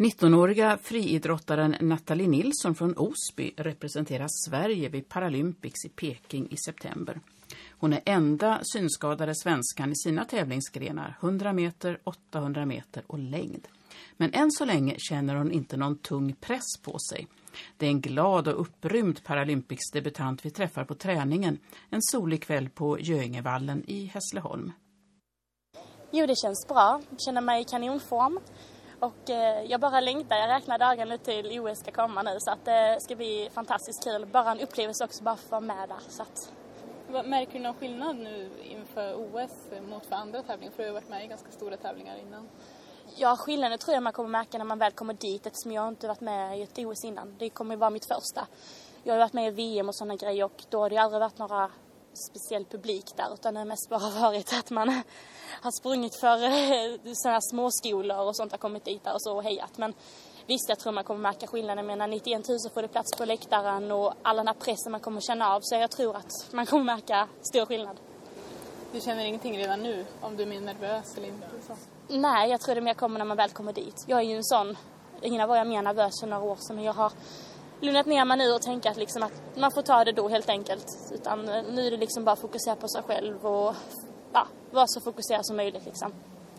19-åriga friidrottaren Nathalie Nilsson från Osby representerar Sverige vid Paralympics i Peking i september. Hon är enda synskadade svenskan i sina tävlingsgrenar, 100 meter, 800 meter och längd. Men än så länge känner hon inte någon tung press på sig. Det är en glad och upprymd Paralympics-debutant vi träffar på träningen en solig kväll på Göingevallen i Hässleholm. Jo, det känns bra. Jag känner mig i kanonform. Och jag bara längtar. Jag räknar dagarna till OS ska komma nu. Så att det ska bli fantastiskt kul. Bara en upplevelse också bara för att vara med där. Så att... Märker du någon skillnad nu inför OS mot för andra tävlingar? För du har varit med i ganska stora tävlingar innan. Ja, skillnaden tror jag man kommer märka när man väl kommer dit. Eftersom jag inte varit med i ett OS innan. Det kommer vara mitt första. Jag har varit med i VM och sådana grejer. Och då har det aldrig varit några speciell publik där. Utan det har mest bara varit att man har sprungit för sådana småskolor och sånt har kommit dit där och så och hejat. Men visst, jag tror man kommer märka skillnaden. Men när 91 000 får det plats på läktaren och all den här pressen man kommer känna av. Så jag tror att man kommer märka stor skillnad. Du känner ingenting redan nu om du är mer nervös eller inte? Så. Nej, jag tror det mer kommer när man väl kommer dit. Jag är ju en sån, ingen var jag mer nervös för några år sedan. Men jag har lugnat ner mig nu och tänkt att, liksom att man får ta det då helt enkelt. Utan nu är det liksom bara fokusera på sig själv och vara så fokuserad som möjligt liksom.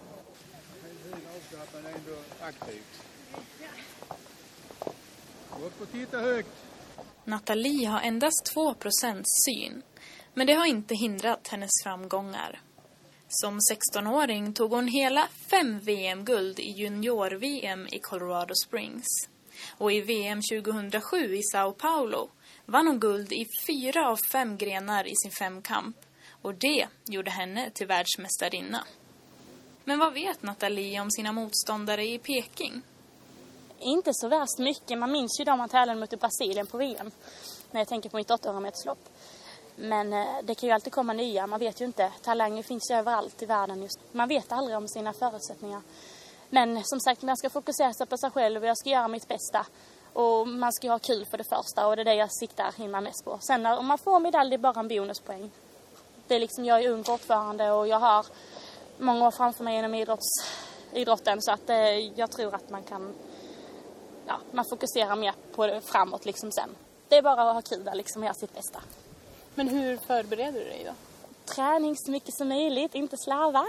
Nathalie har endast 2% syn, men det har inte hindrat hennes framgångar. Som 16-åring tog hon hela 5 VM-guld i junior-VM i Colorado Springs. Och i VM 2007 i Sao Paulo vann hon guld i 4 av 5 grenar i sin femkamp. Och det gjorde henne till världsmästarinna. Men vad vet Nathalie om sina motståndare i Peking? Inte så värst mycket. Man minns ju då man tävlade mot Brasilien på VM. När jag tänker på mitt 800-meterslopp. Men det kan ju alltid komma nya. Man vet ju inte. Talanger finns ju överallt i världen just. Man vet aldrig om sina förutsättningar. Men som sagt, man ska fokusera sig på sig själv och jag ska göra mitt bästa. Och man ska ha kul för det första och det är det jag siktar in mig mest på. Sen om man får medalj, det är bara en bonuspoäng. Det är liksom, jag är ung fortfarande och jag har många år framför mig inom idrotten. Så att jag tror att man kan, man fokuserar mer på det framåt liksom sen. Det är bara att ha kul där liksom och göra sitt bästa. Men hur förbereder du dig då? Träning så mycket som möjligt, inte slarva.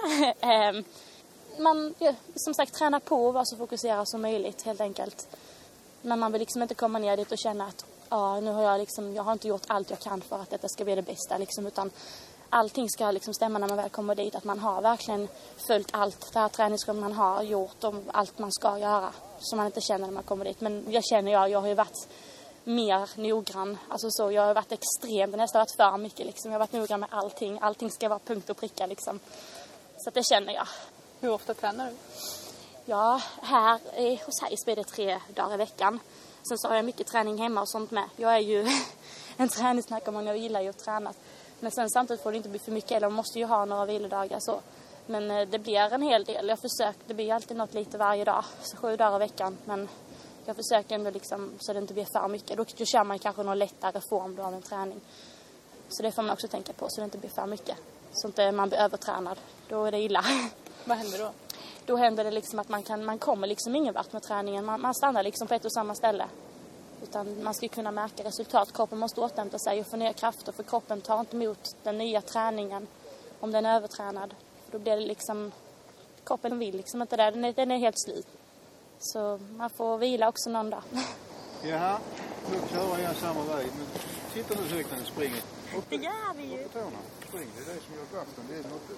Man som sagt tränar på och vara så fokuserad som möjligt helt enkelt. Men man vill liksom inte komma ner dit och känna att nu har jag har inte gjort allt jag kan för att detta ska bli det bästa liksom, utan allting ska liksom stämma när man väl kommer dit, att man har verkligen följt allt det här träningsrum man har gjort och allt man ska göra som man inte känner när man kommer dit. Men jag har ju varit mer noggrann, alltså så jag har varit extremt, det nästan varit för mycket liksom. Jag har varit noggrann med allting ska vara punkt och pricka liksom. Så att det känner jag. Hur ofta tränar du? Ja, här hos Hayes blir det 3 dagar i veckan. Sen så har jag mycket träning hemma och sånt med. Jag är ju en träningsnarkoman, jag gillar ju att träna. Men sen samtidigt får det inte bli för mycket, eller man måste ju ha några vilodagar så. Men det blir en hel del. Det blir alltid något lite varje dag, så 7 dagar i veckan. Men jag försöker ändå liksom, så det inte blir för mycket. Då kör man kanske någon lättare form av en träning. Så det får man också tänka på så det inte blir för mycket. Så inte man blir övertränad. Då är det illa. Vad händer då? Då händer det liksom att man kommer liksom ingen vart med träningen. Man stannar liksom på ett och samma ställe. Utan man ska kunna märka resultat. Kroppen måste återhämta sig och få ner krafter. För kroppen tar inte emot den nya träningen om den är övertränad. Då blir det liksom, kroppen vill liksom inte det. Den är helt slut. Så man får vila också någon dag. Jaha, nu kör jag samma väg. Men sitter nu högt när ni springer. Det gör vi ju. Spring, det är det som gör kraften. Det är något.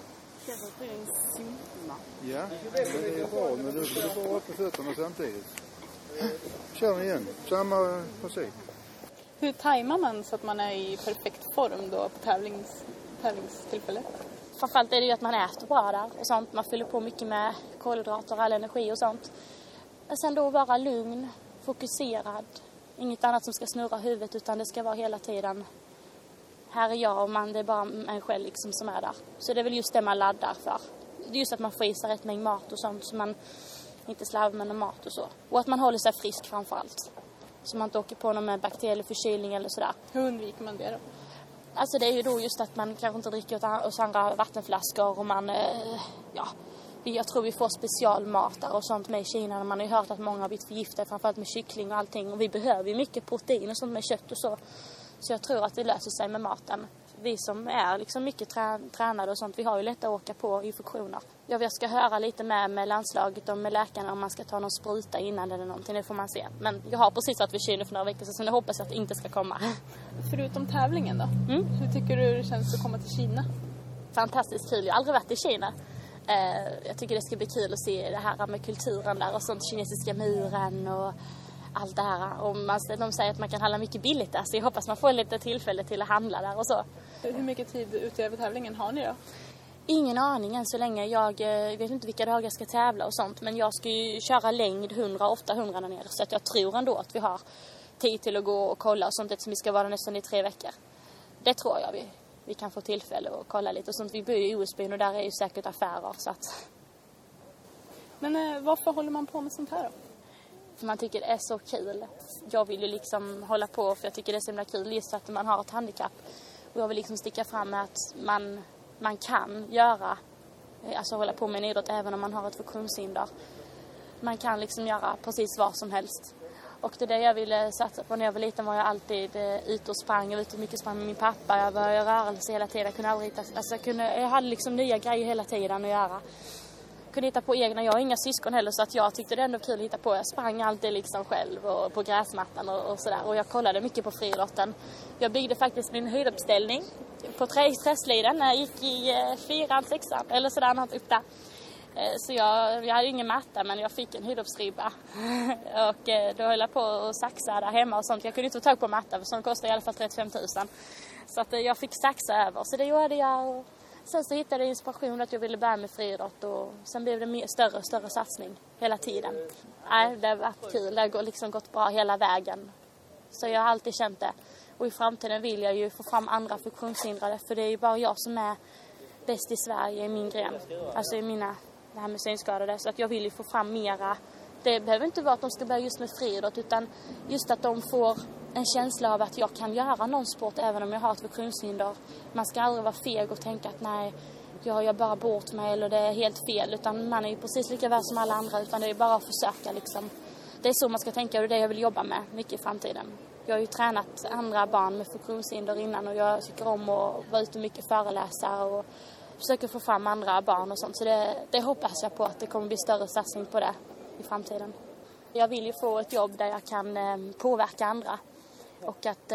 Ja, det är bra. Men du får bara upp på fötterna samtidigt. Kör igen. Samma princip. Hur tajmar man så att man är i perfekt form då på tävlingstillfället? Framförallt är det ju att man äter bra där och sånt. Man fyller på mycket med kolhydrater och all energi och sånt. Och sen då vara lugn, fokuserad. Inget annat som ska snurra huvudet utan det ska vara hela tiden. Här är jag och det är bara en själv liksom som är där. Så det är väl just det man laddar för. Det är just att man får i sig rätt mängd mat och sånt så man inte slarvar med någon mat och så. Och att man håller sig frisk framförallt. Så man inte åker på någon bakteriell förkylning eller sådär. Hur undviker man det då? Alltså det är ju då just att man kanske inte dricker hos andra vattenflaskor och man Jag tror vi får specialmatar och sånt med i Kina. Man har ju hört att många har blivit förgiftade, framförallt med kyckling och allting. Och vi behöver ju mycket protein och sånt med kött och så. Så jag tror att det löser sig med maten. Vi som är liksom mycket tränade och sånt, vi har ju lätt att åka på infektioner. Jag ska höra lite med landslaget och med läkarna om man ska ta någon spruta innan eller någonting, det får man se. Men jag har precis varit vid Kina för några veckor sedan, så jag hoppas att det inte ska komma. Förutom tävlingen då? Hur tycker du det känns att komma till Kina? Fantastiskt kul, jag har aldrig varit i Kina. Jag tycker det ska bli kul att se det här med kulturen där och sånt, kinesiska muren och allt det här. Och de säger att man kan handla mycket billigt där, så jag hoppas man får lite tillfälle till att handla där och så. Hur mycket tid utöver tävlingen har ni då? Ingen aning än så länge. Jag vet inte vilka dagar jag ska tävla och sånt, men jag ska ju köra längd 100-800 där nere, så att jag tror ändå att vi har tid till att gå och kolla och sånt, eftersom vi ska vara nästan i 3 veckor. Det tror jag vi kan få tillfälle att kolla lite och sånt. Vi bor ju i Osby och där är ju säkert affärer, så att... Men varför håller man på med sånt här då? För man tycker det är så kul. Jag vill ju liksom hålla på för jag tycker det är så himla kul just att man har ett handikapp. Och jag vill liksom sticka fram med att man kan göra, alltså hålla på med en idrott även om man har ett funktionshinder. Man kan liksom göra precis vad som helst. Och det är det jag ville satsa på när jag var liten, var jag alltid ute och sprang. Jag var ute mycket sprang med min pappa. Jag var i rörelse hela tiden. Jag hade liksom nya grejer hela tiden att göra. Kunde hitta på egna. Jag har inga syskon heller, så att jag tyckte det ändå kul att hitta på. Jag sprang alltid liksom själv och på gräsmattan och sådär. Och jag kollade mycket på friidrotten. Jag byggde faktiskt min höjduppställning på träsliden när jag gick i 4:an, 6:an eller sådär något upp där. Så jag hade ingen matta, men jag fick en höjduppsribba. Och då höll jag på och saxa där hemma och sånt. Jag kunde inte få tag på matta, för sånt kostade i alla fall 35 000. Så att jag fick saxa över. Så det gjorde jag. Och sen så hittade jag inspiration att jag ville börja med friidrott. Och sen blev det större och större satsning hela tiden. Det har varit kul. Det har liksom gått bra hela vägen. Så jag har alltid känt det. Och i framtiden vill jag ju få fram andra funktionshindrade. För det är ju bara jag som är bäst i Sverige i min gren. Alltså i det här med synskadade. Så att jag vill ju få fram mera. Det behöver inte vara att de ska börja just med friidrott, utan just att de får en känsla av att jag kan göra någon sport även om jag har ett funktionshinder. Man ska aldrig vara feg och tänka att nej, jag gör bara bort mig eller det är helt fel. Utan man är ju precis lika väl som alla andra, utan det är bara att försöka liksom. Det är så man ska tänka, och det är det jag vill jobba med mycket i framtiden. Jag har ju tränat andra barn med funktionshinder innan, och jag tycker om att vara ute mycket föreläsa och försöker få fram andra barn och sånt. Så det hoppas jag på att det kommer bli större satsning på det i framtiden. Jag vill ju få ett jobb där jag kan påverka andra. Och att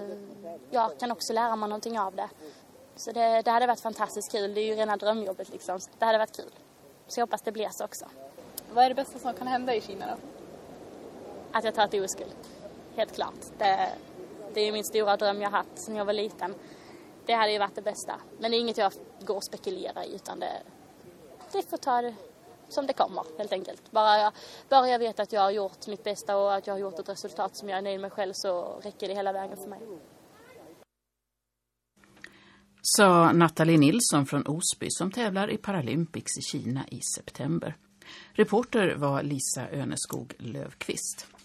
jag kan också lära mig någonting av det. Så det hade varit fantastiskt kul. Det är ju rena drömjobbet liksom. Det hade varit kul. Så jag hoppas det blir så också. Vad är det bästa som kan hända i Kina då? Att jag tar ett OS-guld. Helt klart. Det är min stora dröm jag har haft sedan jag var liten. Det hade ju varit det bästa. Men det är inget jag går och spekulerar i, utan det får ta det som det kommer, helt enkelt. Bara jag vet att jag har gjort mitt bästa och att jag har gjort ett resultat som jag är nöjd med själv, så räcker det hela vägen för mig. Sa Nathalie Nilsson från Osby som tävlar i Paralympics i Kina i september. Reporter var Lisa Öneskog Löfqvist.